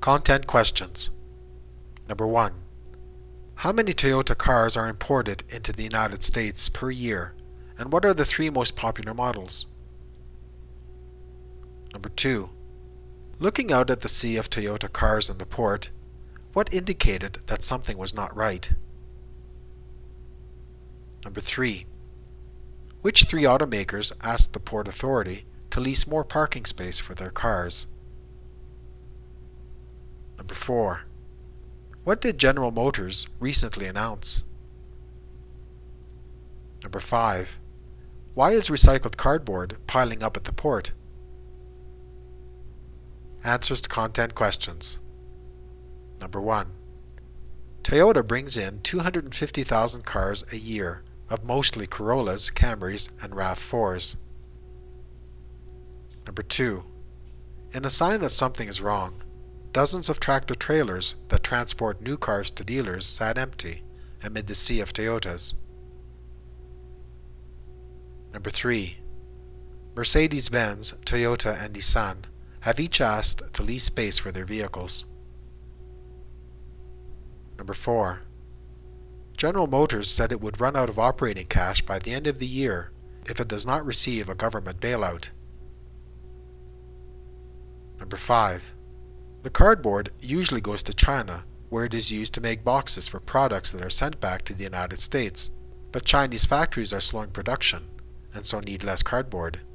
Content questions. Number 1. How many Toyota cars are imported into the United States per year, and what are the three most popular models? Number 2. Looking out at the sea of Toyota cars in the port, what indicated that something was not right? Number 3. Which three automakers asked the Port Authority to lease more parking space for their cars? Number 4. What did General Motors recently announce? Number 5. Why is recycled cardboard piling up at the port? Answers to content questions. Number 1. Toyota brings in 250,000 cars a year of mostly Corollas, Camrys, and RAV4s. Number 2. In a sign that something is wrong, dozens of tractor-trailers that transport new cars to dealers sat empty amid the sea of Toyotas. Number 3. Mercedes-Benz, Toyota, and Nissan have each asked to lease space for their vehicles. Number 4. General Motors said it would run out of operating cash by the end of the year if it does not receive a government bailout. Number 5. The cardboard usually goes to China, where it is used to make boxes for products that are sent back to the United States, but Chinese factories are slowing production, and so need less cardboard.